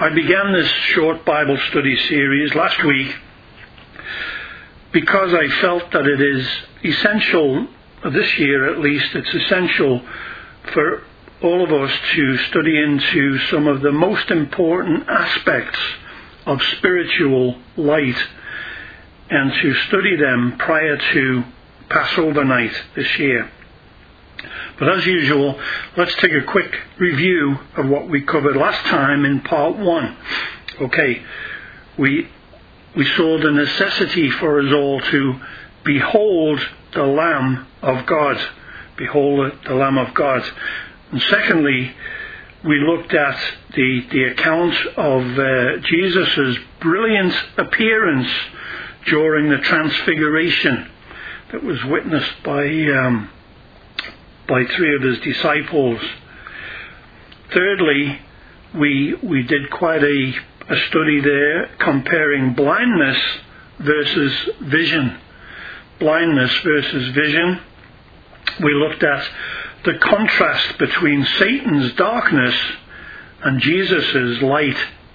I began this short Bible study series last week because I felt that it is essential, this year at least, it's essential for all of us to study into some of the most important aspects of spiritual light and to study them prior to Passover night this year. But as usual, let's take a quick review of what we covered last time in part 1. Okay, we saw the necessity for us all to behold the Lamb of God. Behold the Lamb of God. And secondly, we looked at the account of Jesus' brilliant appearance during the Transfiguration that was witnessed by 3 of his disciples. Thirdly, we did quite a study there comparing blindness versus vision. Blindness versus vision. We looked at the contrast between Satan's darkness and Jesus' light.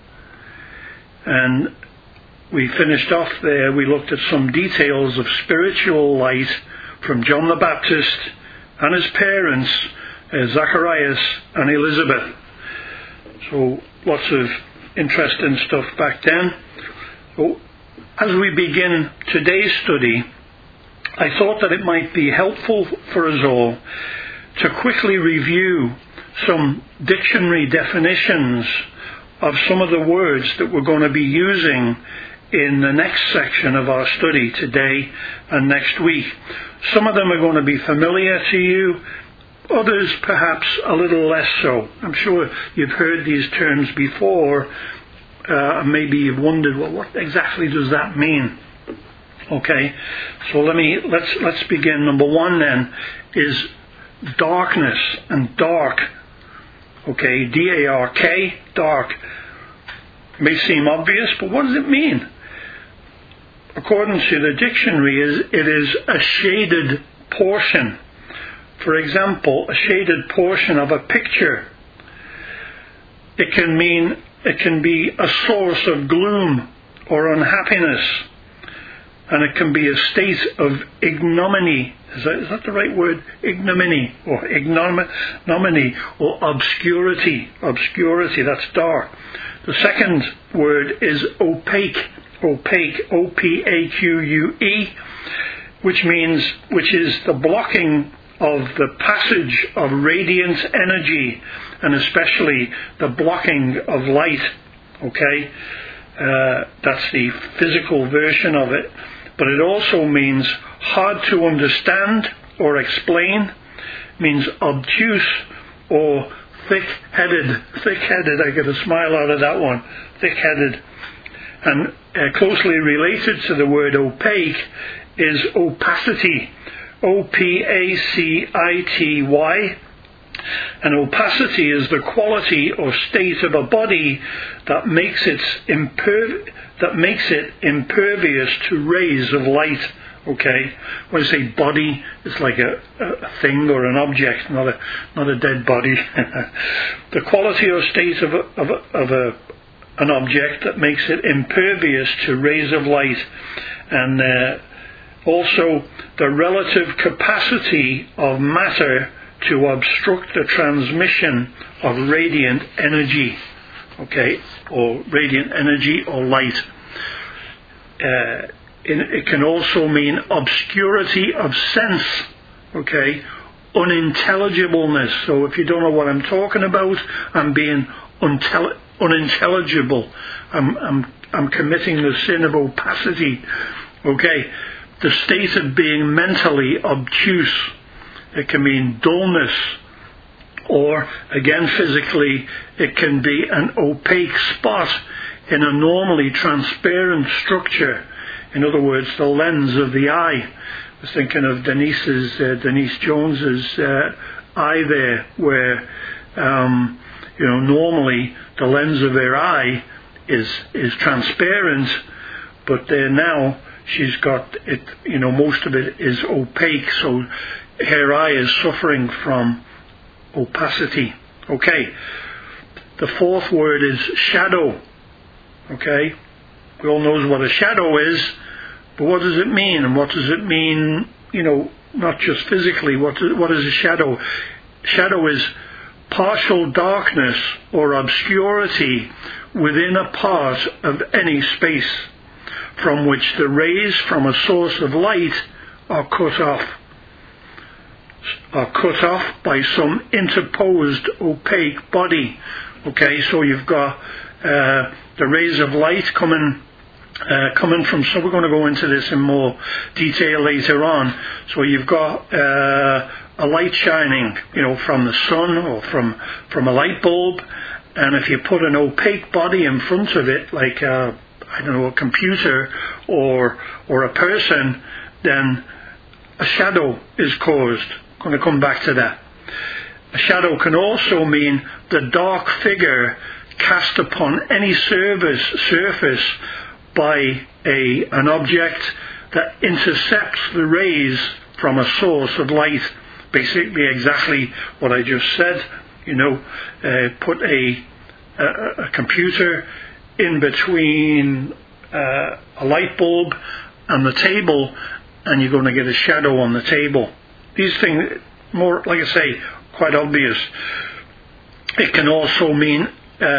And we finished off there. We looked at some details of spiritual light from John the Baptist and his parents, Zacharias and Elizabeth. So lots of interesting stuff back then. So, as we begin today's study, I thought that it might be helpful for us all to quickly review some dictionary definitions of some of the words that we're going to be using in the next section of our study today and next week. Some of them are going to be familiar to you, others perhaps a little less so. I'm sure you've heard these terms before, maybe you've wondered, well, what exactly does that mean? Okay, so let's begin. Number 1 then is darkness and dark. Okay, D-A-R-K, dark. May seem obvious, but what does it mean? According to the dictionary, it is a shaded portion. For example, a shaded portion of a picture. It can be a source of gloom or unhappiness. And it can be a state of ignominy. Is that the right word? Ignominy or ignominy or obscurity. Obscurity, that's dark. The second word is opaque. Opaque, O-P-A-Q-U-E, which is the blocking of the passage of radiant energy, and especially the blocking of light. Okay, that's the physical version of it. But it also means hard to understand or explain, means obtuse or thick-headed. Thick-headed, I get a smile out of that one. Thick-headed. And closely related to the word opaque is opacity. O-P-A-C-I-T-Y. And opacity is the quality or state of a body that makes it impervious to rays of light. Okay, when I say body, it's like a thing or an object, not a dead body. The quality or state of an object that makes it impervious to rays of light, and also the relative capacity of matter to obstruct the transmission of radiant energy, okay, or radiant energy or light. It can also mean obscurity of sense, okay, unintelligibleness. So if you don't know what I'm talking about, I'm being unintelligible. I'm committing the sin of opacity, okay. The state of being mentally obtuse. It can mean dullness, or again physically, it can be an opaque spot in a normally transparent structure. In other words, the lens of the eye. I was thinking of Denise Jones's eye there, where normally the lens of her eye is transparent, but there now she's got it. Most of it is opaque, so her eye is suffering from opacity. Okay. The fourth word is shadow. Okay? We all knows what a shadow is, but what does it mean? And what does it mean, not just physically? What is a shadow? Shadow is partial darkness or obscurity within a part of any space from which the rays from a source of light are cut off by some interposed opaque body. Okay, so you've got the rays of light coming from, so we're going to go into this in more detail later on. So you've got a light shining, from the sun or from a light bulb, and if you put an opaque body in front of it, like a computer or a person, then a shadow is caused. I'm going to come back to that. A shadow can also mean the dark figure cast upon any surface by an object that intercepts the rays from a source of light. Basically exactly what I just said. Put a computer in between a light bulb and the table, and you're going to get a shadow on the table. These things, more, like I say, quite obvious. It can also mean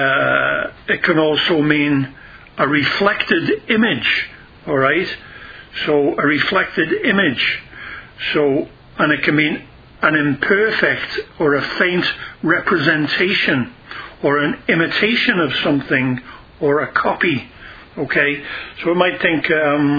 a reflected image. All right, so a reflected image. So, and it can mean an imperfect or a faint representation or an imitation of something or a copy. Okay, so we might think,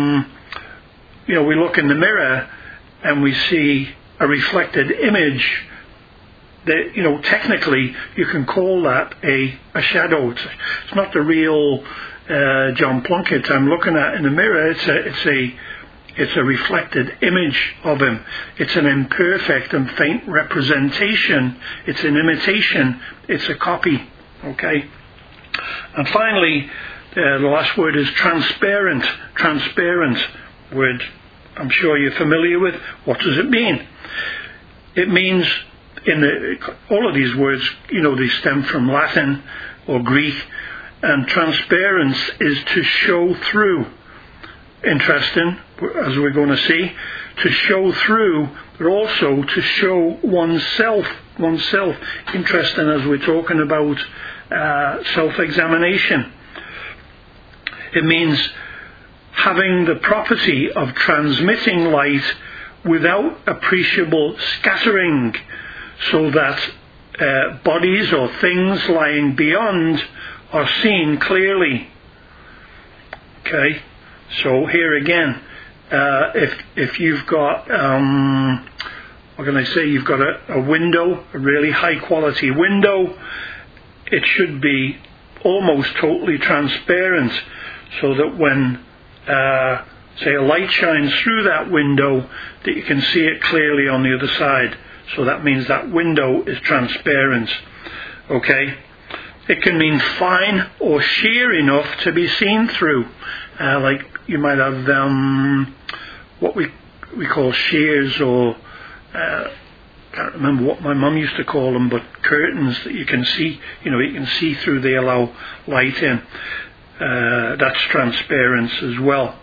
we look in the mirror and we see a reflected image. That, technically you can call that a shadow. It's not the real John Plunkett I'm looking at in the mirror. It's a reflected image of him. It's an imperfect and faint representation. It's an imitation. It's a copy. Okay. And finally, the last word is transparent. Transparent word I'm sure you're familiar with. What does it mean? It means, all of these words, they stem from Latin or Greek, and transparence is to show through. Interesting, as we're going to see, to show through, but also to show oneself. Interesting, as we're talking about self-examination. It means having the property of transmitting light without appreciable scattering, so that bodies or things lying beyond are seen clearly. Okay, so here again, if you've got, what can I say, you've got a window, a really high quality window, it should be almost totally transparent, so that when say a light shines through that window, that you can see it clearly on the other side. So that means that window is transparent. Okay? It can mean fine or sheer enough to be seen through. Like you might have what we call shears, or can't remember what my mum used to call them, but curtains that you can see. You can see through. They allow light in. That's transparent as well.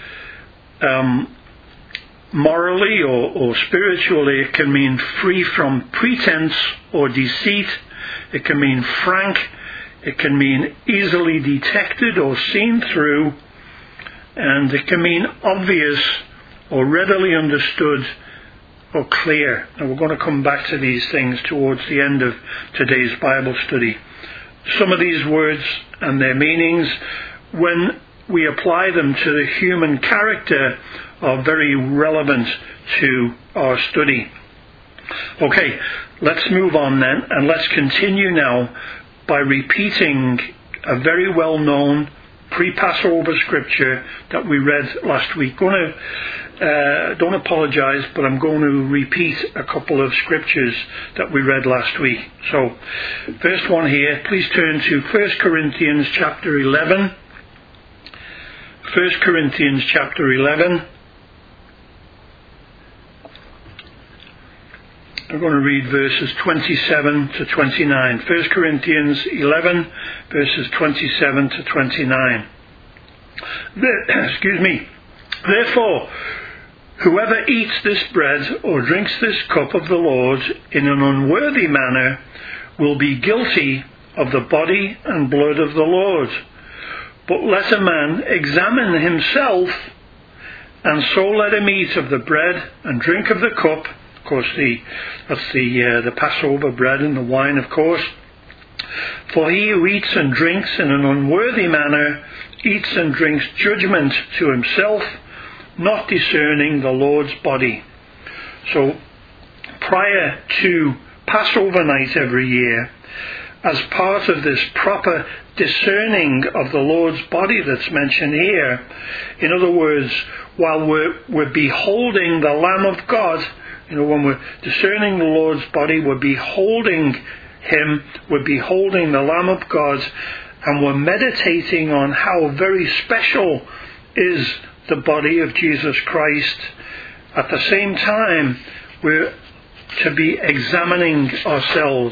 Morally or spiritually, it can mean free from pretense or deceit. It can mean frank. It can mean easily detected or seen through. And it can mean obvious or readily understood or clear. And we're going to come back to these things towards the end of today's Bible study. Some of these words and their meanings, when we apply them to the human character, are very relevant to our study. Okay, let's move on then, and let's continue now by repeating a very well-known pre-Passover scripture that we read last week. Don't apologize, but I'm going to repeat a couple of scriptures that we read last week. So, first one here, please turn to 1 Corinthians chapter 11. 1 Corinthians chapter 11. I'm going to read verses 27 to 29. 1 Corinthians 11, verses 27 to 29. Therefore, whoever eats this bread or drinks this cup of the Lord in an unworthy manner will be guilty of the body and blood of the Lord. But let a man examine himself, and so let him eat of the bread and drink of the cup. Of course, that's the Passover bread and the wine, of course. For he who eats and drinks in an unworthy manner eats and drinks judgment to himself, not discerning the Lord's body. So, prior to Passover night every year, as part of this proper discerning of the Lord's body that's mentioned here, in other words, while we're beholding the Lamb of God, when we're discerning the Lord's body, we're beholding Him, we're beholding the Lamb of God, and we're meditating on how very special is the body of Jesus Christ. At the same time, we're to be examining ourselves.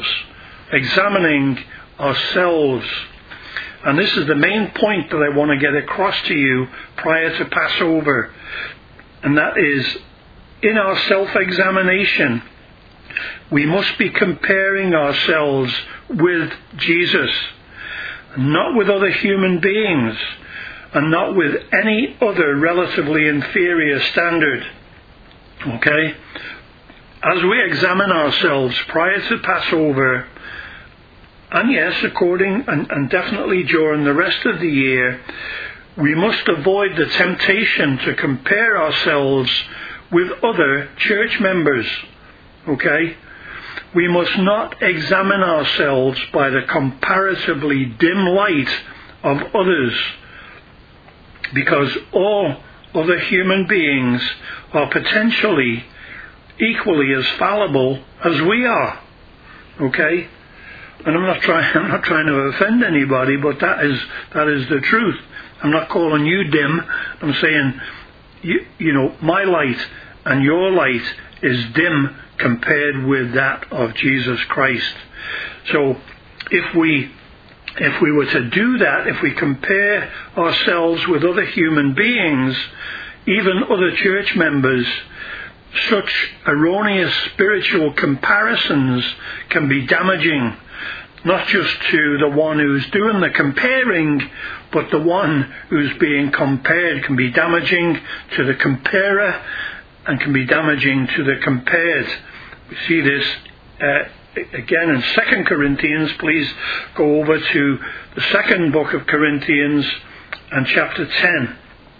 And this is the main point that I want to get across to you prior to Passover. And that is, in our self-examination, we must be comparing ourselves with Jesus, not with other human beings, and not with any other relatively inferior standard. Okay? As we examine ourselves prior to Passover, and yes, and definitely during the rest of the year, we must avoid the temptation to compare ourselves with other church members. Okay? We must not examine ourselves by the comparatively dim light of others, because all other human beings are potentially equally as fallible as we are. Okay? And I'm not trying to offend anybody, but that is the truth. I'm not calling you dim. I'm saying, my light and your light is dim compared with that of Jesus Christ. So if we were to do that, if we compare ourselves with other human beings, even other church members, such erroneous spiritual comparisons can be damaging, not just to the one who's doing the comparing, but the one who's being compared can be damaging to the comparer and can be damaging to the compared. We see this again in 2 Corinthians. Please go over to the second book of Corinthians and chapter 10.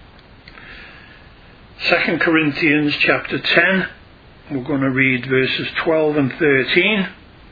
2 Corinthians chapter 10, we're going to read verses 12 and 13.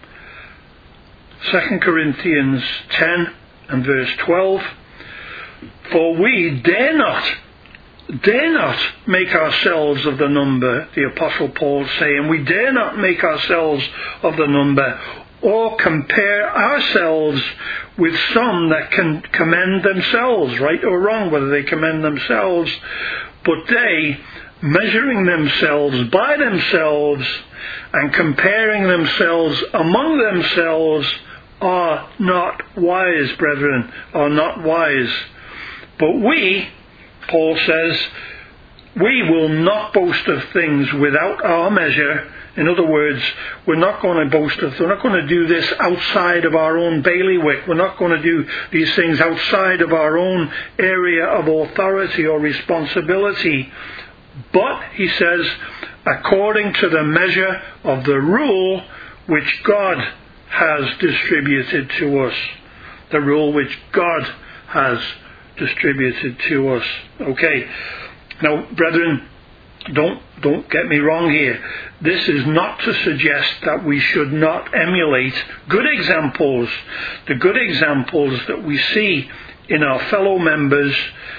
2 Corinthians 10 and verse 12. For we dare not make ourselves of the number, the Apostle Paul saying, we dare not make ourselves of the number, or compare ourselves with some that can commend themselves, right or wrong, whether they commend themselves, but they, measuring themselves by themselves and comparing themselves among themselves, are not wise, brethren, are not wise. But we, Paul says, we will not boast of things without our measure. In other words, we're not going to do this outside of our own bailiwick. We're not going to do these things outside of our own area of authority or responsibility. But, he says, according to the measure of the rule which God has distributed to us. The rule which God has distributed to us. Okay. Now, brethren, don't get me wrong here. This is not to suggest that we should not emulate good examples, the good examples that we see in our fellow members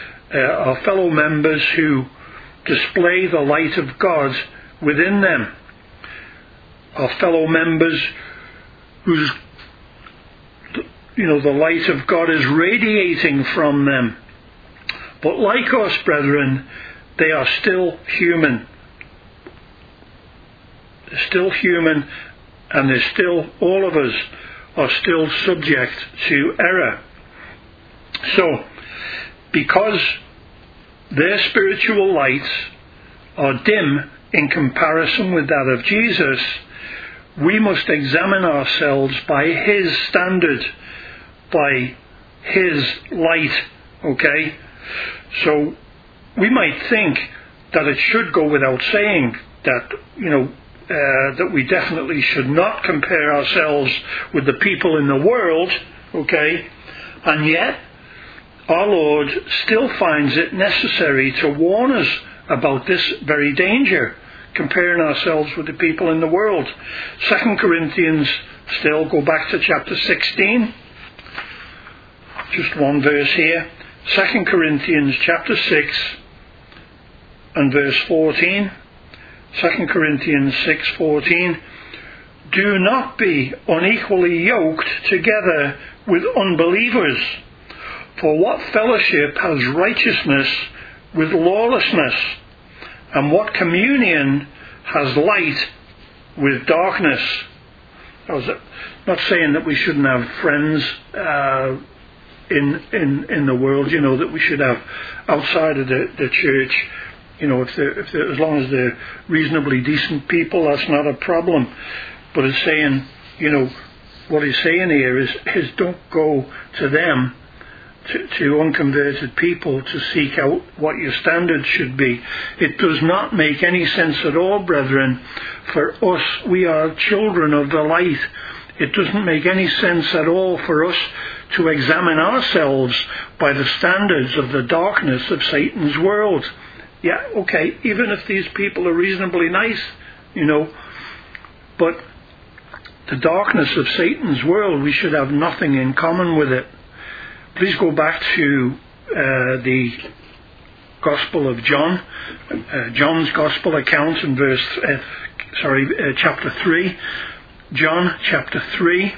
who display the light of God within them. Our fellow members whose the light of God is radiating from them. But like us, brethren, they are still human. they're still human, and they're still, all of us are still subject to error. So, because their spiritual lights are dim in comparison with that of Jesus, we must examine ourselves by His standard, by His light, okay? So, we might think that it should go without saying that, that we definitely should not compare ourselves with the people in the world, okay? And yet, our Lord still finds it necessary to warn us about this very danger, comparing ourselves with the people in the world. 2 Corinthians, still go back to chapter 16. Just one verse here. 2 Corinthians chapter 6 and verse 14. 2 Corinthians 6:14. Do not be unequally yoked together with unbelievers. For what fellowship has righteousness with lawlessness? And what communion has light with darkness? I was not saying that we shouldn't have friends in the world, that we should have outside of the church. If they're, as long as they're reasonably decent people, that's not a problem. But it's saying, what he's saying here is don't go to them, to unconverted people, to seek out what your standards should be. It does not make any sense at all, brethren. For us, we are children of the light. It doesn't make any sense at all for us to examine ourselves by the standards of the darkness of Satan's world. Yeah, okay, even if these people are reasonably nice, but the darkness of Satan's world, we should have nothing in common with it. Please go back to the Gospel of John, John's Gospel account in chapter 3. John chapter 3.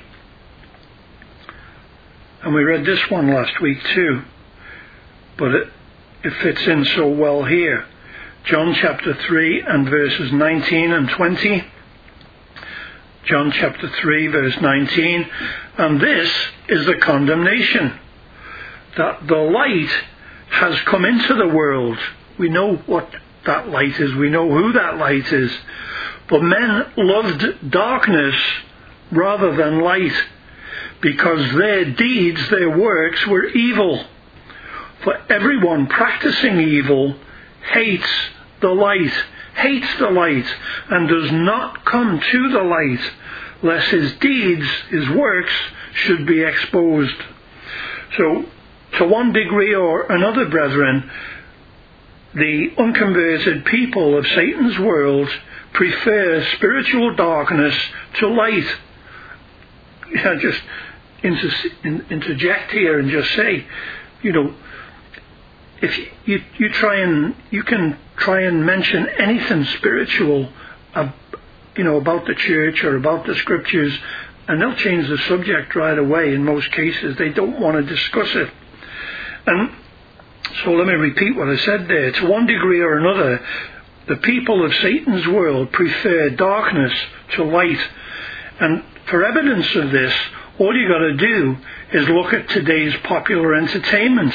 And we read this one last week too, but it fits in so well here. John chapter 3 and verses 19 and 20. John chapter 3 verse 19. And this is the condemnation, that the light has come into the world. We know what that light is. We know who that light is. But men loved darkness rather than light, because their deeds, their works were evil. For everyone practicing evil hates the light, and does not come to the light, lest his deeds, his works, should be exposed. So, to one degree or another, brethren, the unconverted people of Satan's world prefer spiritual darkness to light. Just interject here and just say, if you can try and mention anything spiritual, about the church or about the scriptures, and they'll change the subject right away. In most cases, they don't want to discuss it. And so let me repeat what I said there. To one degree or another, the people of Satan's world prefer darkness to light. And for evidence of this, all you got to do is look at today's popular entertainment.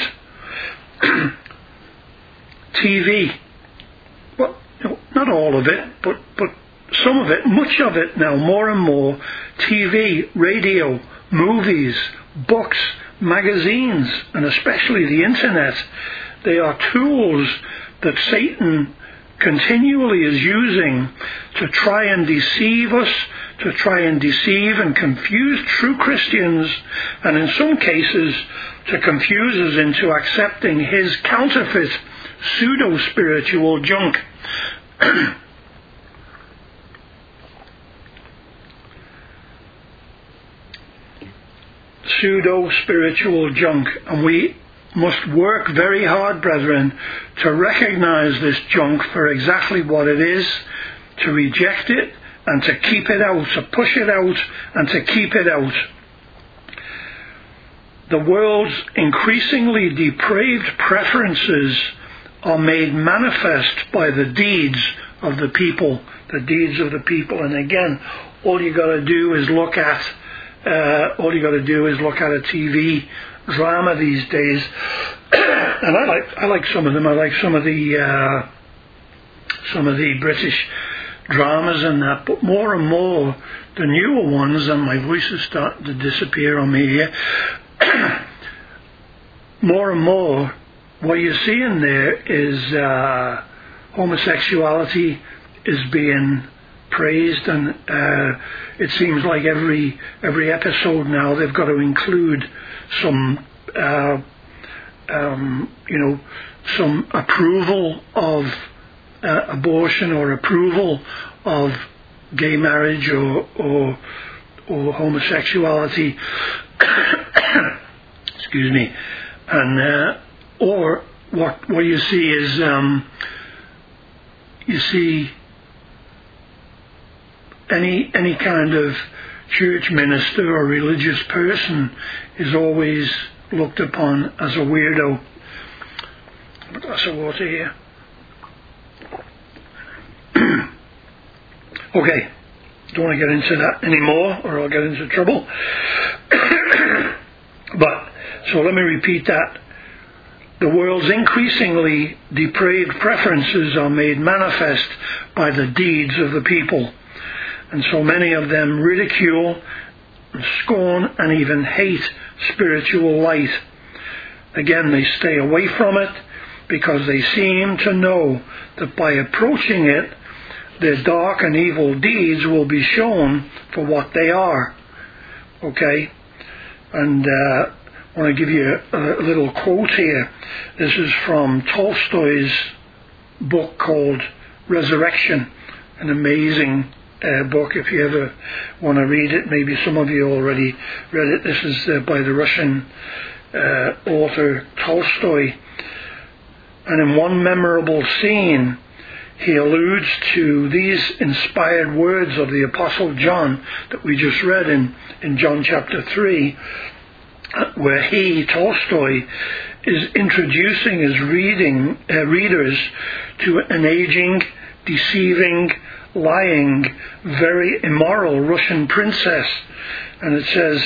TV. Well, not all of it, but some of it, much of it now, more and more. TV, radio, movies, books, magazines, and especially the internet. They are tools that Satan continually is using to try and deceive us, to try and deceive and confuse true Christians, and in some cases to confuse us into accepting his counterfeit pseudo-spiritual junk. Pseudo-spiritual junk. And we must work very hard, brethren, to recognize this junk for exactly what it is, to reject it and to keep it out, to push it out and to keep it out. The world's increasingly depraved preferences are made manifest by the deeds of the people, the deeds of the people. And again, all you got to do is look at a TV drama these days, and I like some of them. I like some of the British dramas and that, but more and more the newer ones, and my voice is starting to disappear on me here. More and more, what you're seeing there is homosexuality is being praised, and it seems like every episode now they've got to include some some approval of abortion, or approval of gay marriage, or homosexuality. Excuse me. And or what you see is you see any kind of church minister or religious person is always looked upon as a weirdo. A glass of water here. Okay, don't want to get into that anymore, or I'll get into trouble. But so let me repeat that. The world's increasingly depraved preferences are made manifest by the deeds of the people. And so many of them ridicule, scorn, and even hate spiritual light. Again, they stay away from it because they seem to know that by approaching it, their dark and evil deeds will be shown for what they are. Okay? And I want to give you a little quote here. This is from Tolstoy's book called Resurrection, an amazing book. If you ever want to read it, maybe some of you already read it. This is by the Russian author Tolstoy. And in one memorable scene, he alludes to these inspired words of the Apostle John that we just read in John chapter 3, where he, Tolstoy, is introducing his readers to an aging, deceiving, lying, very immoral Russian princess. And it says,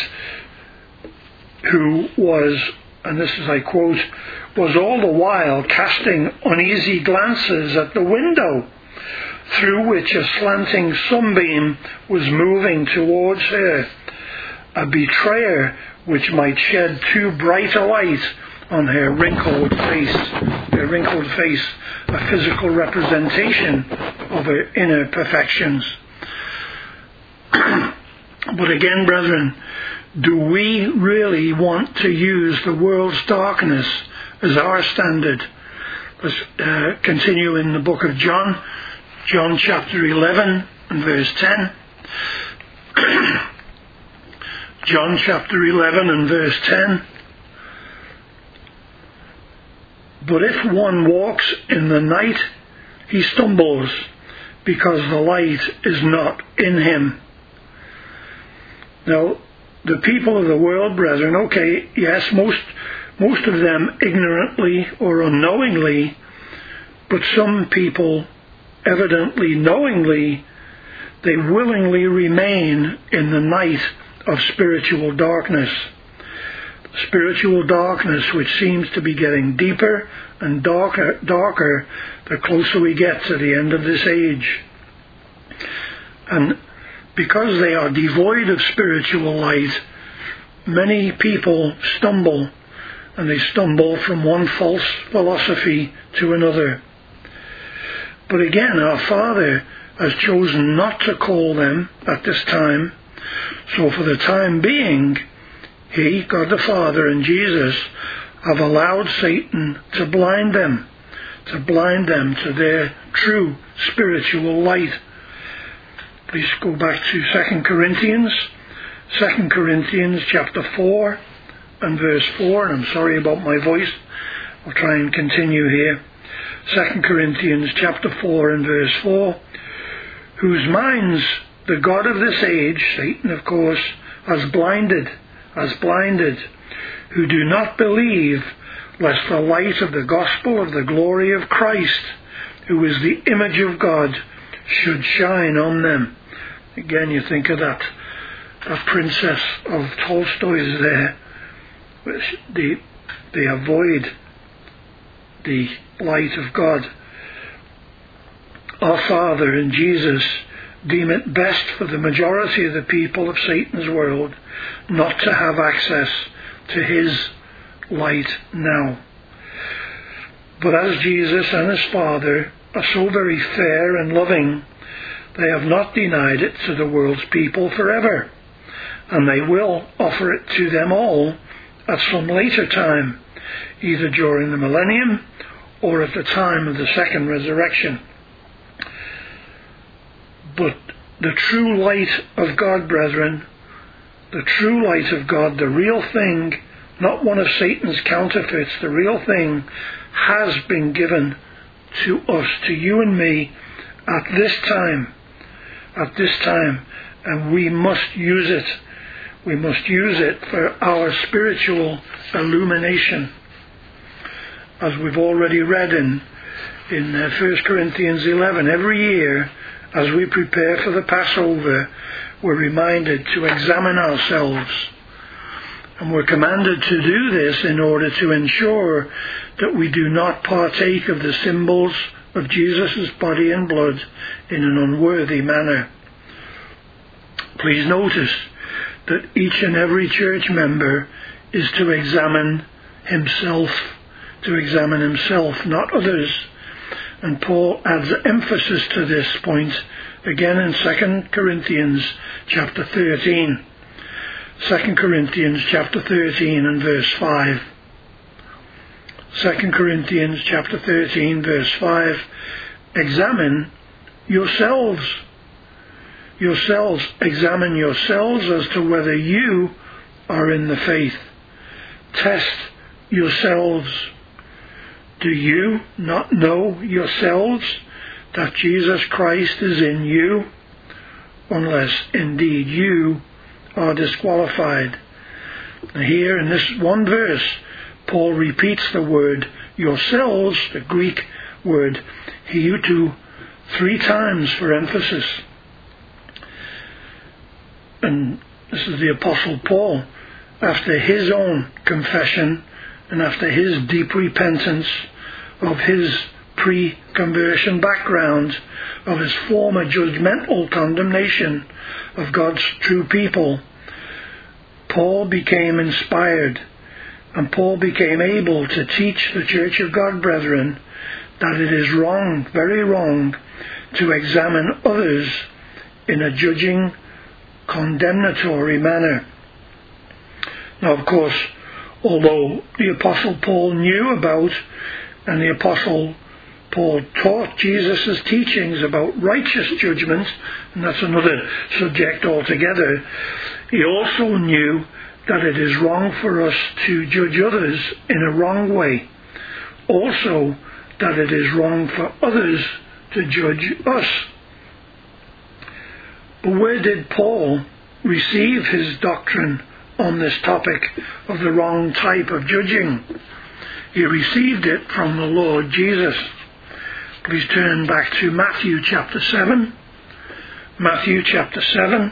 who was, and this is, I quote, was all the while casting uneasy glances at the window, through which a slanting sunbeam was moving towards her, a betrayer which might shed too bright a light on her wrinkled face, a physical representation of her inner perfections. But again, brethren, do we really want to use the world's darkness as our standard? Let's continue in the book of John, John chapter 11 and verse 10. John chapter 11 and verse 10. But if one walks in the night, he stumbles, because the light is not in him. Now, the people of the world, brethren, okay, yes, most of them ignorantly or unknowingly, but some people evidently knowingly, they willingly remain in the night of spiritual darkness. Spiritual darkness which seems to be getting deeper and darker the closer we get to the end of this age. And because they are devoid of spiritual light, many people stumble, and they stumble from one false philosophy to another. But again, our Father has chosen not to call them at this time. So for the time being, He, God the Father, and Jesus have allowed Satan to blind them to their true spiritual light. Please go back to 2 Corinthians chapter 4 and verse 4. And I'm sorry about my voice. I'll try and continue here. 2 Corinthians chapter 4 and verse 4. Whose minds the God of this age, Satan of course, has blinded, who do not believe, lest the light of the gospel of the glory of Christ, who is the image of God, should shine on them. Again, you think of that princess of Tolstoy's there. They avoid the light of God. Our Father and Jesus deem it best for the majority of the people of Satan's world not to have access to his light now. But as Jesus and his Father are so very fair and loving, they have not denied it to the world's people forever, and they will offer it to them all at some later time, either during the millennium or at the time of the second resurrection. But the true light of God, brethren, the true light of God, the real thing, not one of Satan's counterfeits, the real thing has been given to us, to you and me, at this time, and we must use it. We must use it for our spiritual illumination. As we've already read in 1 Corinthians 11, every year, as we prepare for the Passover, we're reminded to examine ourselves. And we're commanded to do this in order to ensure that we do not partake of the symbols of Jesus' body and blood in an unworthy manner. Please notice that each and every church member is to examine himself, not others. And Paul adds emphasis to this point again in 2 Corinthians chapter 13. 2 Corinthians chapter 13 and verse 5. 2 Corinthians chapter 13 verse 5. Examine yourselves. Examine yourselves as to whether you are in the faith. Test yourselves. Do you not know yourselves that Jesus Christ is in you, unless indeed you are disqualified? Now here in this one verse, Paul repeats the word yourselves, the Greek word hiutu, 3 times for emphasis. And this is the Apostle Paul, after his own confession and after his deep repentance of his pre-conversion background, of his former judgmental condemnation of God's true people, Paul became inspired, and Paul became able to teach the Church of God, brethren, that it is wrong, very wrong, to examine others in a judging, condemnatory manner. Now, of course, although the Apostle Paul knew about, and the Apostle Paul taught Jesus' teachings about righteous judgment, and that's another subject altogether, he also knew that it is wrong for us to judge others in a wrong way. Also, that it is wrong for others to judge us. But where did Paul receive his doctrine on this topic of the wrong type of judging? He received it from the Lord Jesus. Please turn back to Matthew chapter 7. Matthew chapter 7.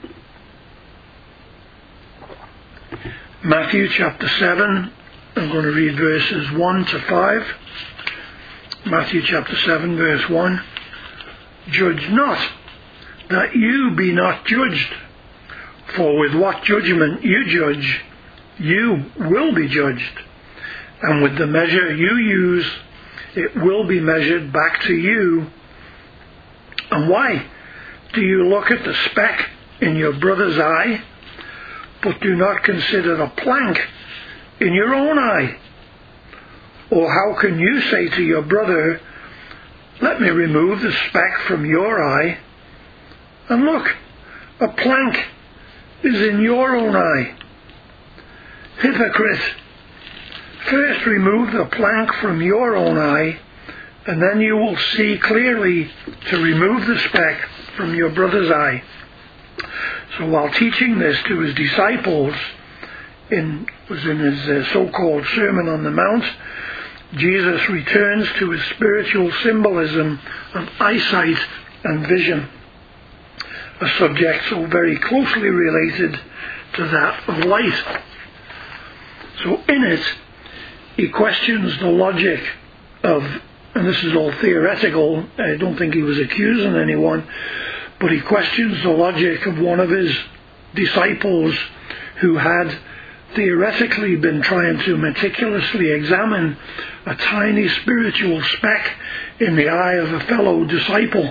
Matthew chapter 7. I'm going to read verses 1 to 5. Matthew chapter 7 verse 1. Judge not, that you be not judged. For with what judgment you judge, you will be judged. And with the measure you use, it will be measured back to you. And why do you look at the speck in your brother's eye, but do not consider the plank in your own eye? Or how can you say to your brother, let me remove the speck from your eye, and look, a plank is in your own eye? Hypocrite! First remove the plank from your own eye, and then you will see clearly to remove the speck from your brother's eye. So while teaching this to his disciples, in his so-called Sermon on the Mount, Jesus returns to his spiritual symbolism of eyesight and vision, a subject so very closely related to that of light. So in it, he questions the logic of, and this is all theoretical, I don't think he was accusing anyone, but he questions the logic of one of his disciples who had theoretically been trying to meticulously examine a tiny spiritual speck in the eye of a fellow disciple.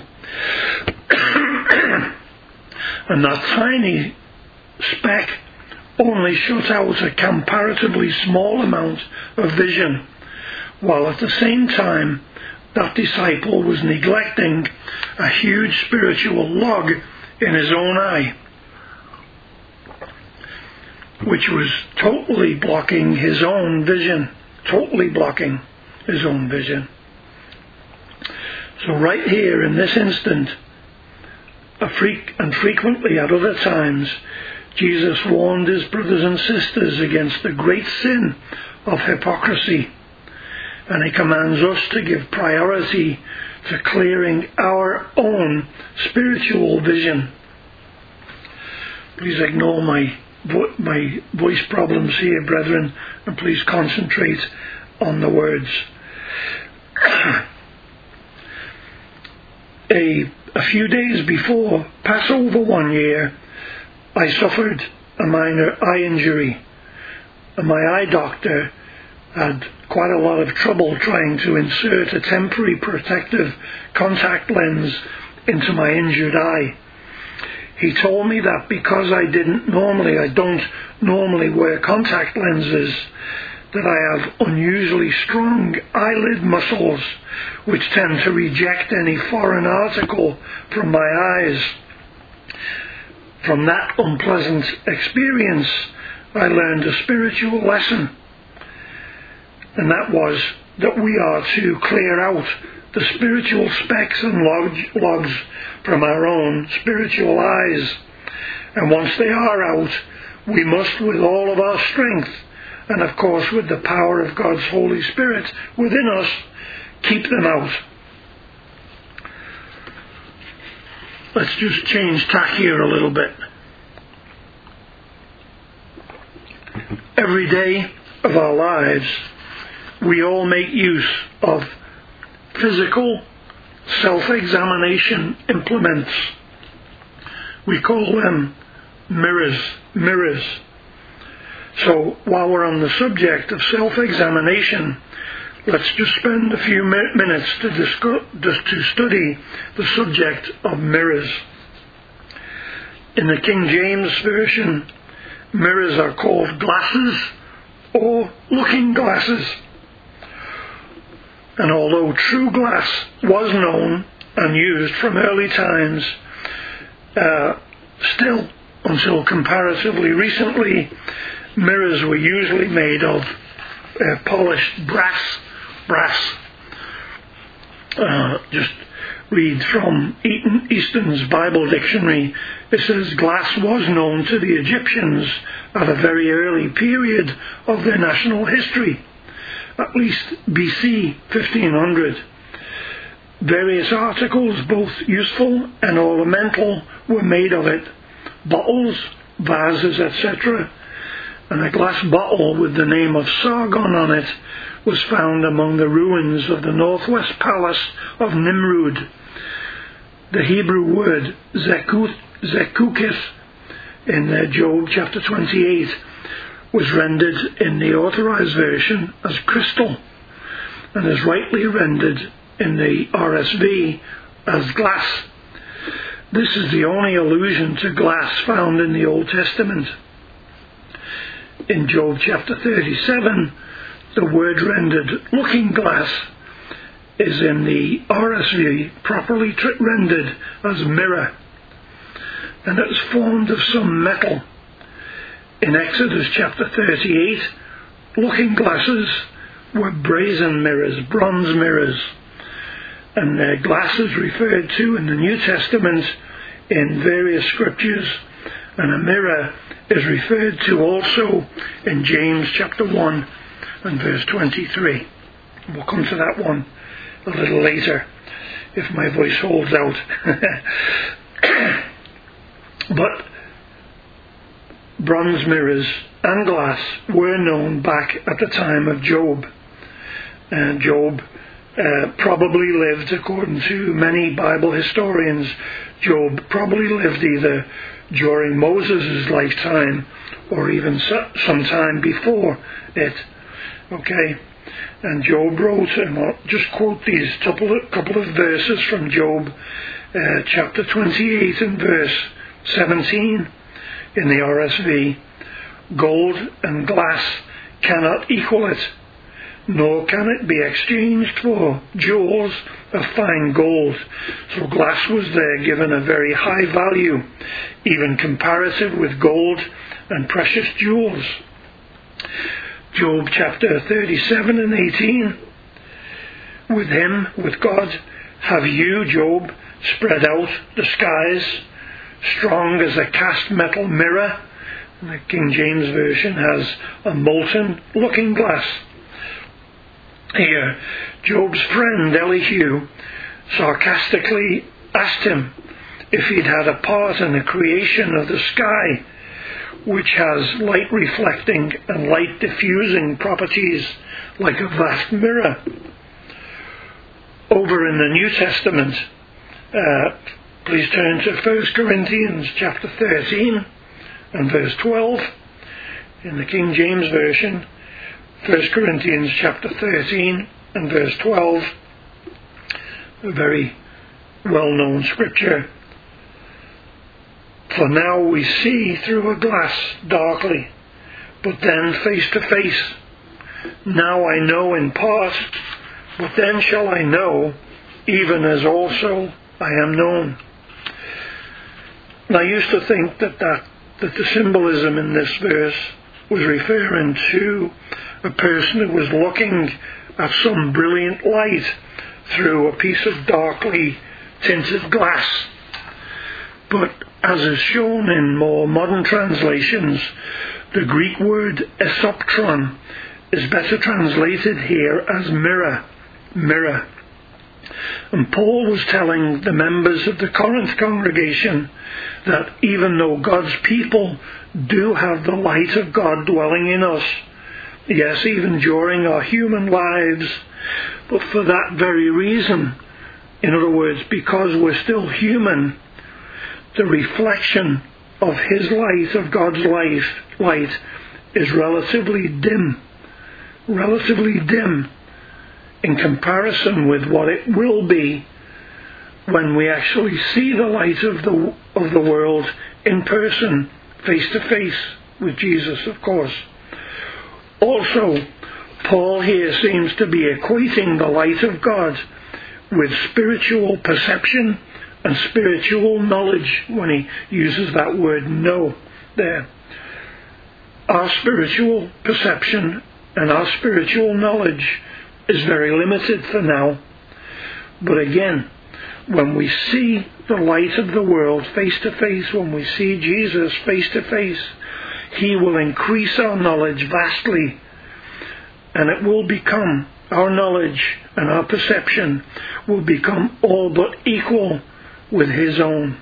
And that tiny speck only shut out a comparatively small amount of vision, while at the same time that disciple was neglecting a huge spiritual log in his own eye, which was totally blocking his own vision. So right here in this instant, and frequently at other times, Jesus warned his brothers and sisters against the great sin of hypocrisy, and he commands us to give priority to clearing our own spiritual vision. Please ignore my voice problems here, brethren, and please concentrate on the words. A few days before Passover one year, I suffered a minor eye injury, and my eye doctor had quite a lot of trouble trying to insert a temporary protective contact lens into my injured eye. He told me that because I don't normally wear contact lenses, that I have unusually strong eyelid muscles which tend to reject any foreign article from my eyes. From that unpleasant experience, I learned a spiritual lesson, and that was that we are to clear out the spiritual specks and logs from our own spiritual eyes. And once they are out, we must, with all of our strength, and of course with the power of God's Holy Spirit within us, keep them out. Let's just change tack here a little bit. Every day of our lives, we all make use of physical self-examination implements. We call them mirrors. So while we're on the subject of self-examination, let's just spend a few minutes to study the subject of mirrors. In the King James Version, mirrors are called glasses or looking glasses. And although true glass was known and used from early times, still until comparatively recently, mirrors were usually made of polished brass. Just read from Easton's Bible Dictionary. It says glass was known to the Egyptians at a very early period of their national history, at least BC 1500. Various articles, both useful and ornamental, were made of it. Bottles, vases, etc. And a glass bottle with the name of Sargon on it was found among the ruins of the northwest palace of Nimrud. The Hebrew word zekukis in Job chapter 28 was rendered in the Authorized Version as crystal, and is rightly rendered in the RSV as glass. This is the only allusion to glass found in the Old Testament. In Job chapter 37, the word rendered looking glass is in the RSV properly rendered as mirror, and it is formed of some metal. In Exodus chapter 38, looking glasses were brazen mirrors, bronze mirrors, and their glasses referred to in the New Testament in various scriptures, and a mirror is referred to also in James chapter 1 and verse 23. We'll come to that one a little later, if my voice holds out. But bronze mirrors and glass were known back at the time of Job. And Job probably lived, according to many Bible historians, Job probably lived either during Moses' lifetime or even some time before it. Okay? And Job wrote, and I'll just quote these couple of verses from Job, chapter 28 and verse 17 in the RSV. Gold and glass cannot equal it, nor can it be exchanged for jewels of fine gold. So glass was there given a very high value, even comparative with gold and precious jewels. Job chapter 37 and 18. With him, with God, have you, Job, spread out the skies, strong as a cast metal mirror. The King James Version has a molten looking glass. Here, Job's friend Elihu sarcastically asked him if he'd had a part in the creation of the sky, which has light reflecting and light diffusing properties like a vast mirror. Over in the New Testament, please turn to 1 Corinthians chapter 13 and verse 12. In the King James Version, 1 Corinthians chapter 13 and verse 12, a very well-known scripture. For now we see through a glass darkly, but then face to face. Now I know in part, but then shall I know, even as also I am known. And I used to think that the symbolism in this verse was referring to a person who was looking at some brilliant light through a piece of darkly tinted glass. But as is shown in more modern translations, the Greek word esoptron is better translated here as mirror. And Paul was telling the members of the Corinth congregation that even though God's people do have the light of God dwelling in us, yes, even during our human lives, but for that very reason, in other words, because we're still human, the reflection of His light, of God's light, is relatively dim in comparison with what it will be when we actually see the light of the world in person, face to face with Jesus, of course. Also, Paul here seems to be equating the light of God with spiritual perception and spiritual knowledge when he uses that word know there. Our spiritual perception and our spiritual knowledge is very limited for now. But again, when we see the light of the world face to face, when we see Jesus face to face, He will increase our knowledge vastly, and it will become, our knowledge and our perception will become all but equal with His own.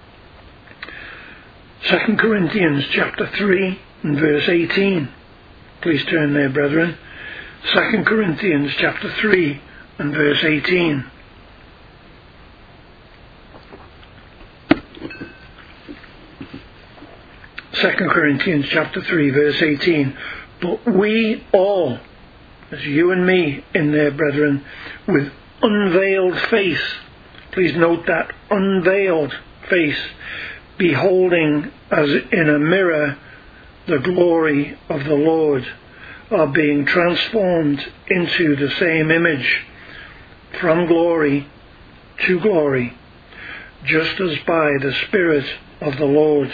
2 Corinthians chapter 3 and verse 18. Please turn there, brethren. 2 Corinthians chapter 3 and verse 18. Second Corinthians chapter 3 verse 18. But we all, as you and me in there, brethren, with unveiled face, please note that, unveiled face, beholding as in a mirror the glory of the Lord, are being transformed into the same image, from glory to glory, just as by the Spirit of the Lord.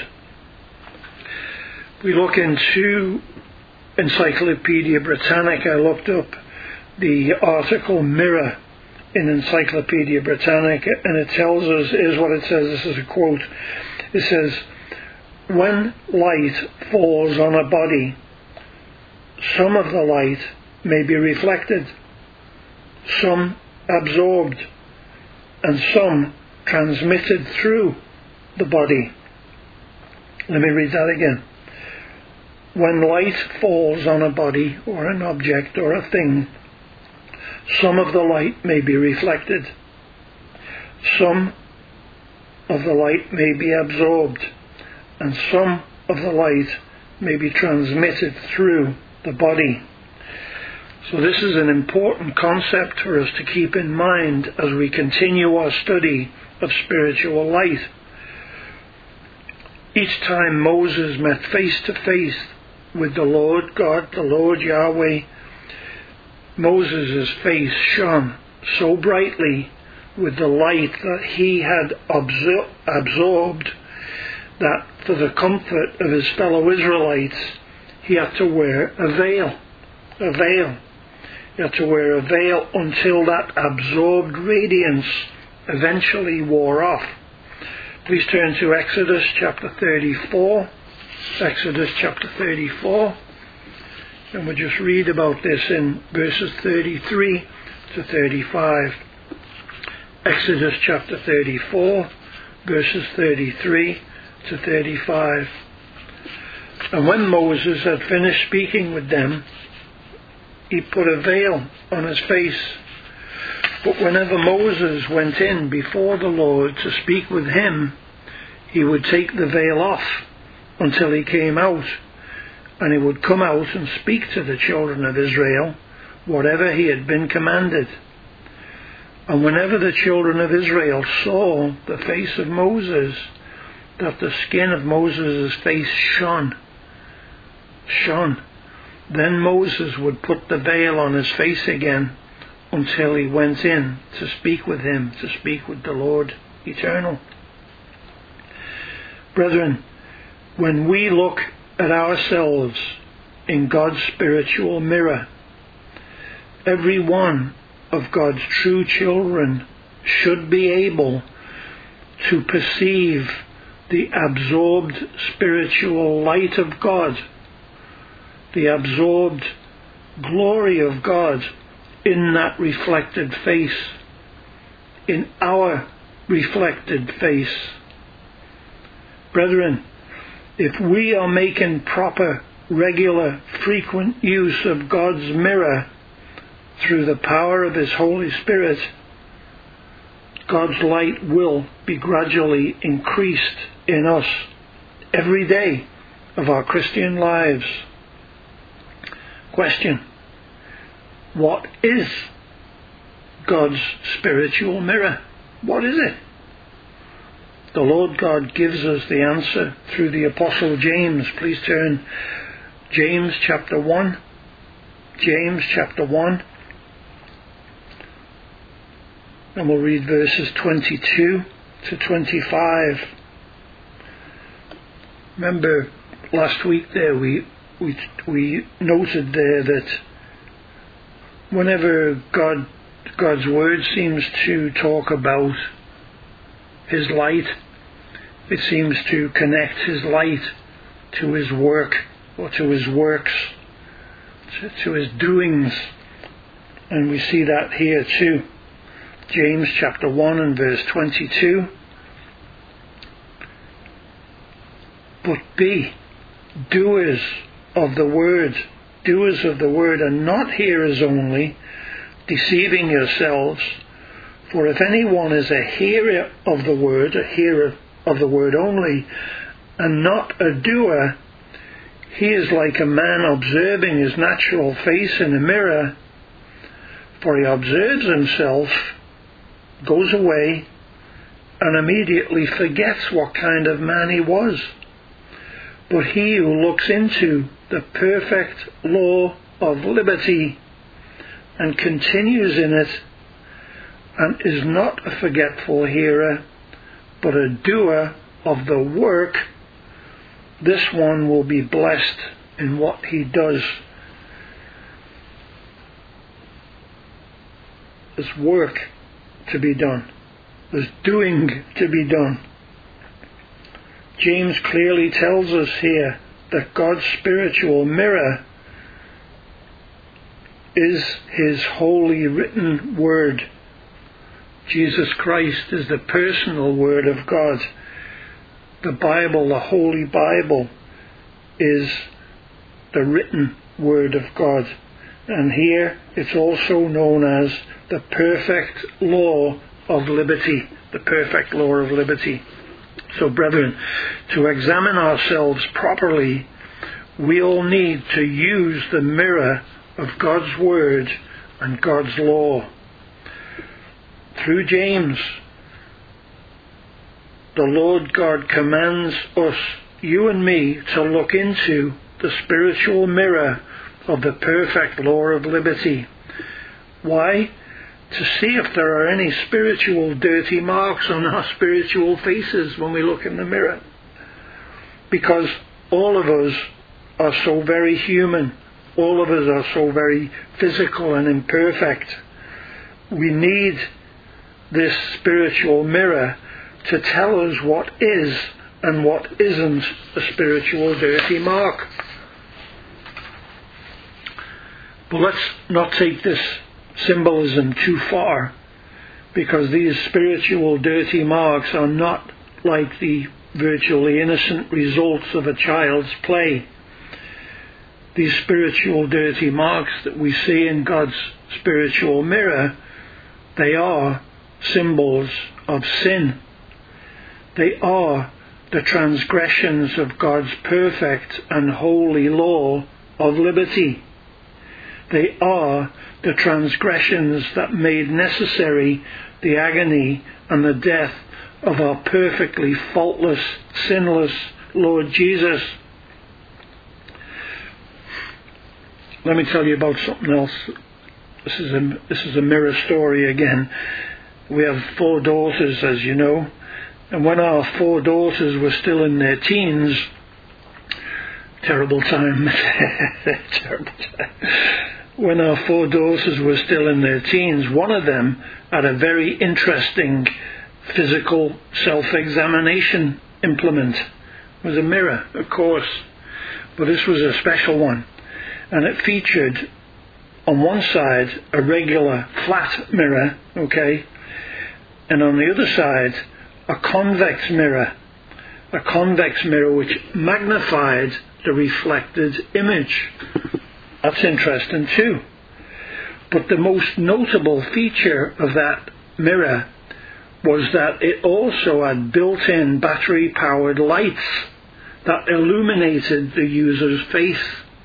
We look into Encyclopedia Britannica. I looked up the article mirror in Encyclopedia Britannica, and it tells us, is what it says, this is a quote, it says, when light falls on a body, some of the light may be reflected, some absorbed, and some transmitted through the body. Let me read that again. When light falls on a body or an object or a thing, some of the light may be reflected. Some of the light may be absorbed, and some of the light may be transmitted through the body. So this is an important concept for us to keep in mind as we continue our study of spiritual light. Each time Moses met face to face with the Lord God, the Lord Yahweh, Moses' face shone so brightly with the light that he had absorbed that for the comfort of his fellow Israelites, he had to wear a veil. A veil. He had to wear a veil until that absorbed radiance eventually wore off. Please turn to Exodus chapter 34. Exodus chapter 34. And we'll just read about this in verses 33 to 35. Exodus chapter 34, verses 33 to 35. And when Moses had finished speaking with them, he put a veil on his face. But whenever Moses went in before the Lord to speak with him, he would take the veil off until he came out, and he would come out and speak to the children of Israel whatever he had been commanded. And whenever the children of Israel saw the face of Moses, that the skin of Moses' face shone, then Moses would put the veil on his face again until he went in to speak with him, to speak with the Lord Eternal. Brethren, when we look at ourselves in God's spiritual mirror, every one of God's true children should be able to perceive the absorbed spiritual light of God, the absorbed glory of God in that reflected face, in our reflected face. Brethren, if we are making proper, regular, frequent use of God's mirror through the power of His Holy Spirit, God's light will be gradually increased in us every day of our Christian lives. Question: what is God's spiritual mirror? What is it? The Lord God gives us the answer through the Apostle James. Please turn James chapter 1. James chapter 1. And we'll read verses 22 to 25. Remember last week there we noted there that whenever God's word seems to talk about His light, it seems to connect His light to His work or to His works, to His doings. And we see that here too. James chapter 1 and verse 22. But be doers of the word, and not hearers only, deceiving yourselves. For if anyone is a hearer of the word only, and not a doer, he is like a man observing his natural face in a mirror. For he observes himself, goes away, and immediately forgets what kind of man he was. But he who looks into the perfect law of liberty and continues in it, and is not a forgetful hearer, but a doer of the work, this one will be blessed in what he does. There's work to be done. There's doing to be done. James clearly tells us here that God's spiritual mirror is His holy written word. Jesus Christ is the personal word of God. The Bible, the Holy Bible, is the written word of God. And here it's also known as the perfect law of liberty. The perfect law of liberty. So, brethren, to examine ourselves properly, we all need to use the mirror of God's word and God's law. Through James, the Lord God commands us, you and me, to look into the spiritual mirror of the perfect law of liberty. Why? To see if there are any spiritual dirty marks on our spiritual faces when we look in the mirror. Because all of us are so very human. All of us are so very physical and imperfect. We need this spiritual mirror to tell us what is and what isn't a spiritual dirty mark. But let's not take this symbolism too far, because these spiritual dirty marks are not like the virtually innocent results of a child's play. These spiritual dirty marks that we see in God's spiritual mirror, they are symbols of sin. They are the transgressions of God's perfect and holy law of liberty. They are the transgressions that made necessary the agony and the death of our perfectly faultless, sinless Lord Jesus. Let me tell you about something else. This is a mirror story again. We have 4 daughters, as you know, and when our 4 daughters were still in their teens, terrible time. When our 4 daughters were still in their teens, one of them had a very interesting physical self-examination implement. It was a mirror, of course, but this was a special one. And it featured on one side a regular flat mirror, okay, and on the other side a convex mirror which magnified the reflected image. That's interesting too. But the most notable feature of that mirror was that it also had built-in battery-powered lights that illuminated the user's face.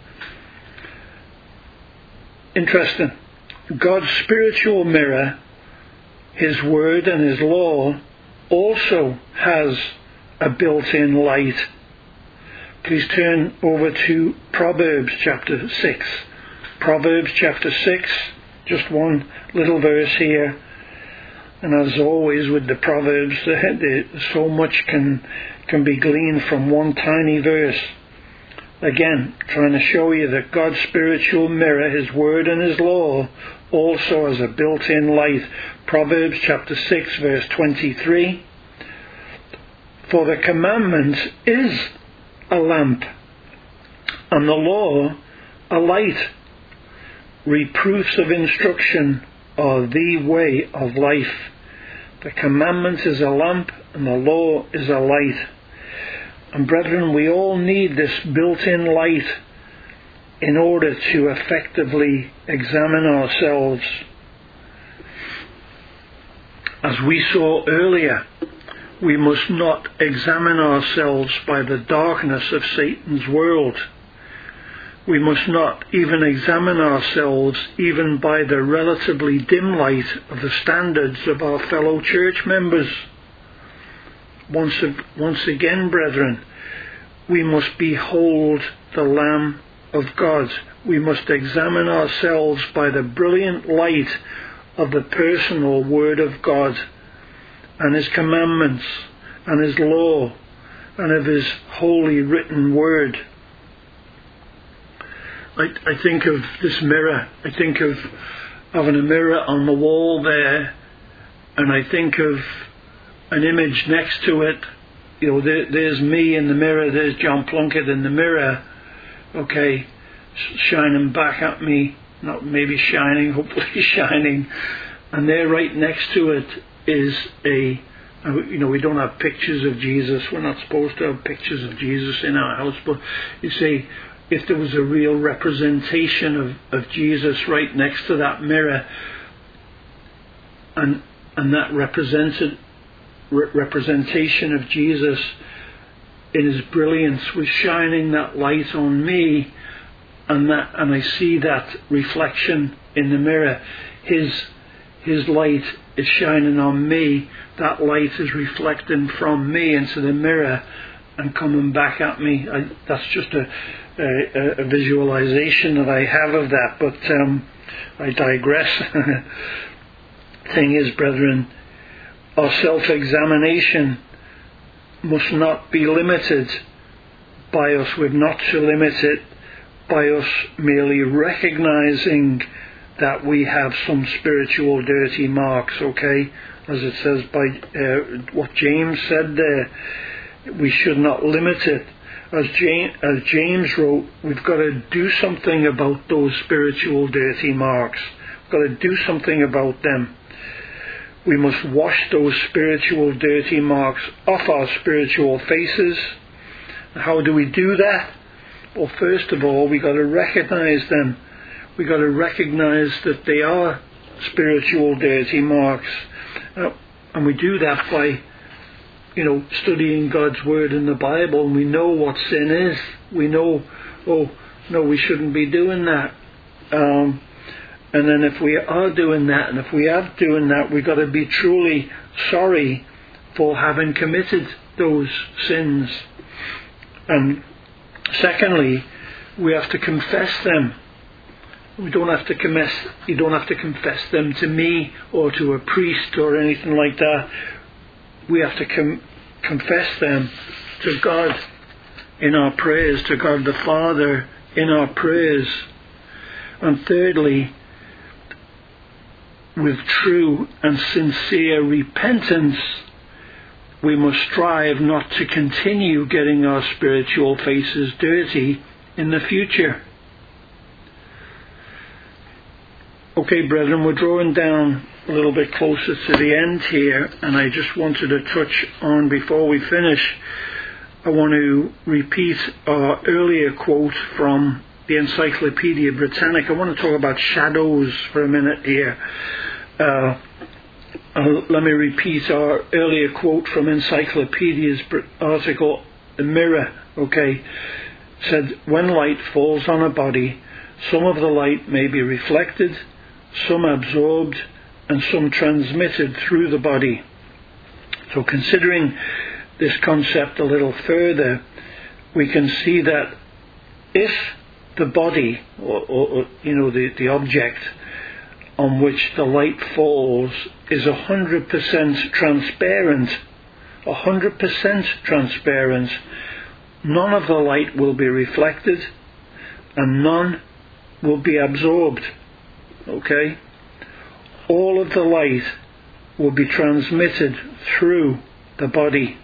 Interesting. God's spiritual mirror, His word and His law, also has a built-in light. Please turn over to Proverbs chapter 6. Proverbs chapter 6, just one little verse here. And as always with the Proverbs, so much can be gleaned from one tiny verse. Again, trying to show you that God's spiritual mirror, His word and His law, also has a built-in light. Proverbs chapter 6, verse 23. For the commandment is a lamp, and the law a light. Reproofs of instruction are the way of life. The commandment is a lamp, and the law is a light. And brethren, we all need this built-in light in order to effectively examine ourselves. As we saw earlier, we must not examine ourselves by the darkness of Satan's world. We must not even examine ourselves even by the relatively dim light of the standards of our fellow church members. Once again, brethren, we must behold the Lamb of God. We must examine ourselves by the brilliant light of the personal Word of God and His commandments and His law and of His holy written Word. I think of this mirror. I think of having a mirror on the wall there, and I think of an image next to it. You know, there's me in the mirror, there's John Plunkett in the mirror, okay, shining back at me not maybe shining, hopefully shining, and there right next to it is we don't have pictures of Jesus. We're not supposed to have pictures of Jesus in our house, but you say, if there was a real representation of Jesus right next to that mirror, and that representation of Jesus in his brilliance was shining that light on me, and I see that reflection in the mirror. His light is shining on me. That light is reflecting from me into the mirror and coming back at me. That's just a visualization that I have of that, but I digress. Thing is, brethren, our self-examination must not be limited by us. We're not to limit it by us merely recognizing that we have some spiritual dirty marks, okay? As it says by what James said there, we should not limit it. As James wrote, we've got to do something about those spiritual dirty marks. We've got to do something about them. We must wash those spiritual dirty marks off our spiritual faces. How do we do that? Well, first of all, we've got to recognize them. We've got to recognize that they are spiritual dirty marks. And we do that by, studying God's Word in the Bible, and we know what sin is. We know, oh, no, we shouldn't be doing that. And then if we are doing that, and if we are doing that, we've got to be truly sorry for having committed those sins. And secondly, we have to confess them. You don't have to confess them to me or to a priest or anything like that. We have to confess them to God in our prayers, to God the Father in our prayers. And thirdly, with true and sincere repentance, we must strive not to continue getting our spiritual faces dirty in the future. Okay, brethren, we're drawing down a little bit closer to the end here, and I just wanted to touch on, before we finish, I want to repeat our earlier quote from the Encyclopedia Britannica. I want to talk about shadows for a minute here. Let me repeat our earlier quote from Encyclopedia's article, The Mirror. Okay, it said, when light falls on a body, some of the light may be reflected, some absorbed, and some transmitted through the body. So considering this concept a little further, we can see that if the body, or the object on which the light falls is 100% transparent, 100% transparent, none of the light will be reflected and none will be absorbed. Okay? All of the light will be transmitted through the body.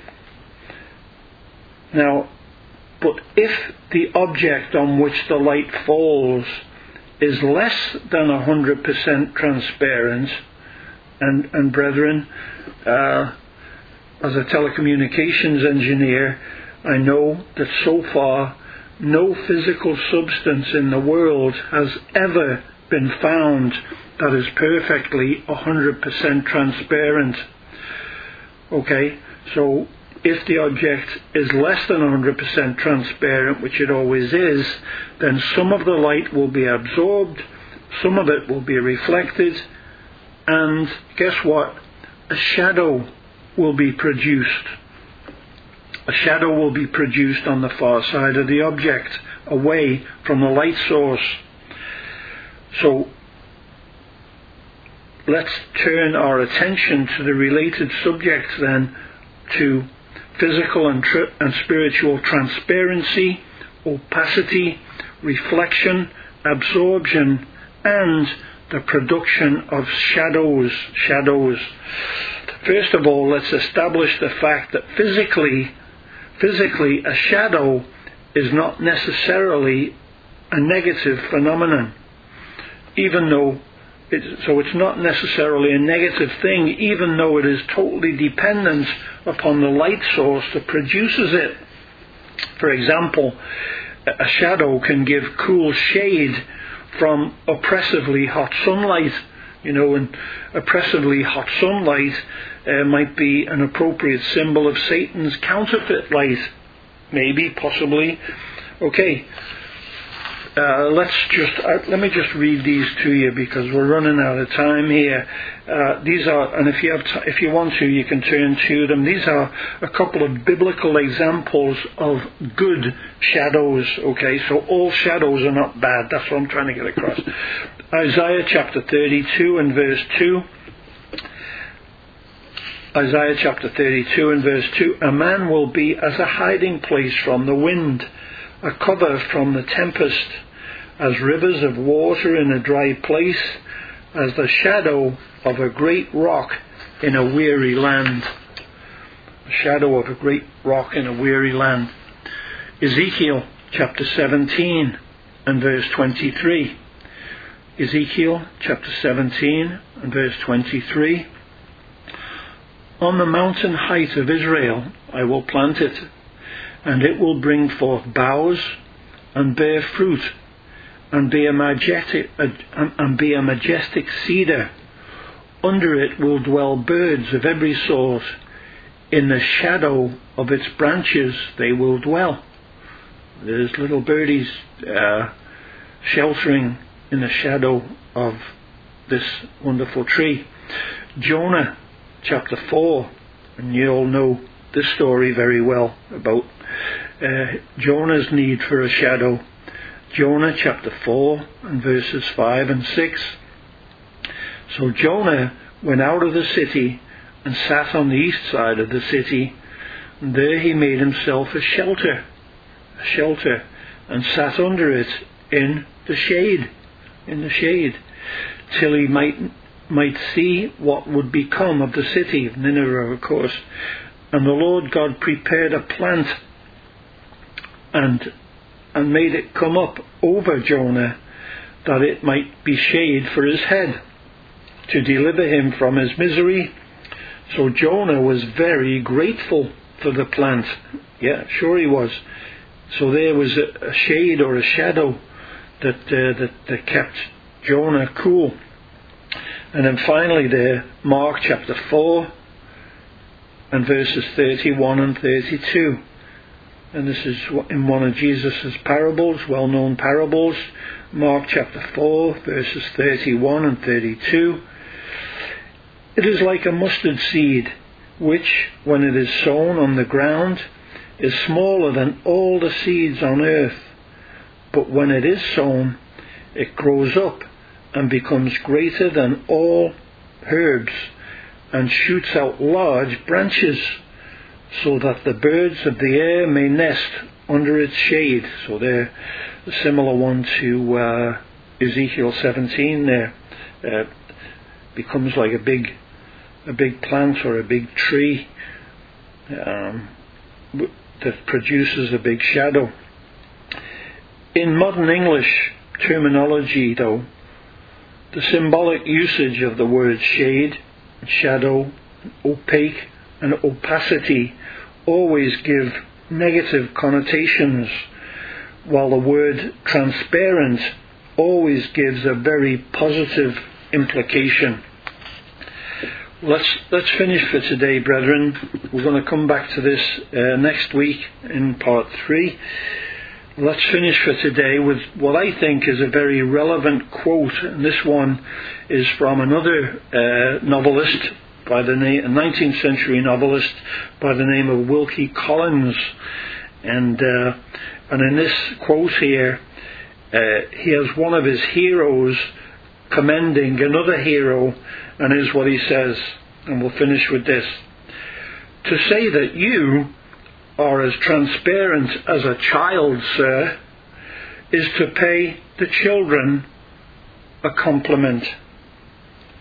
Now, but if the object on which the light falls is less than 100% transparent, and brethren, as a telecommunications engineer, I know that so far no physical substance in the world has ever been found that is perfectly 100% transparent. Okay, so if the object is less than 100% transparent, which it always is, then some of the light will be absorbed, some of it will be reflected, and guess what? A shadow will be produced. A shadow will be produced on the far side of the object, away from the light source. So let's turn our attention to the related subjects then, to physical and spiritual transparency, opacity, reflection, absorption, and the production of shadows. First of all, let's establish the fact that physically a shadow is not necessarily a negative phenomenon. even though so it's not necessarily a negative thing, even though it is totally dependent upon the light source that produces it. For example, a shadow can give cool shade from oppressively hot sunlight. And oppressively hot sunlight might be an appropriate symbol of Satan's counterfeit light. Maybe, possibly. Okay. Let me just read these to you because we're running out of time here. These are, and if you want to, you can turn to them. These are a couple of biblical examples of good shadows. Okay, so all shadows are not bad. That's what I'm trying to get across. Isaiah chapter 32 and verse 2. Isaiah chapter 32 and verse 2. A man will be as a hiding place from the wind, a cover from the tempest, as rivers of water in a dry place, as the shadow of a great rock in a weary land. A shadow of a great rock in a weary land. Ezekiel chapter 17 and verse 23. Ezekiel chapter 17 and verse 23. On the mountain height of Israel I will plant it, and it will bring forth boughs and bear fruit, and be a majestic cedar. Under it will dwell birds of every sort. In the shadow of its branches they will dwell. There's little birdies sheltering in the shadow of this wonderful tree. Jonah chapter 4, and you all know this story very well about Jonah's need for a shadow. Jonah chapter 4 and verses 5 and 6. So Jonah went out of the city and sat on the east side of the city, and there he made himself a shelter, and sat under it in the shade, till he might see what would become of the city of Nineveh, of course. And the Lord God prepared a plant and made it come up over Jonah, that it might be shade for his head, to deliver him from his misery. So Jonah was very grateful for the plant. Yeah, sure he was. So there was a shade or a shadow that kept Jonah cool. And then finally there, Mark chapter 4 and verses 31 and 32. And this is in one of Jesus' parables, well-known parables. Mark chapter 4, verses 31 and 32. It is like a mustard seed, which, when it is sown on the ground, is smaller than all the seeds on earth. But when it is sown, it grows up and becomes greater than all herbs, and shoots out large branches, so that the birds of the air may nest under its shade. So they're a similar one to Ezekiel 17 there. Becomes like a big plant or a big tree that produces a big shadow. In modern English terminology, though, the symbolic usage of the words shade, shadow, opaque and opacity always give negative connotations, while the word transparent always gives a very positive implication. Let's finish for today, brethren. We're going to come back to this next week in part 3. Let's finish for today with what I think is a very relevant quote, and this one is from another novelist by the name, a 19th century novelist by the name of Wilkie Collins, and in this quote here, he has one of his heroes commending another hero, and here's what he says, and we'll finish with this: "To say that you are as transparent as a child, sir, is to pay the children a compliment."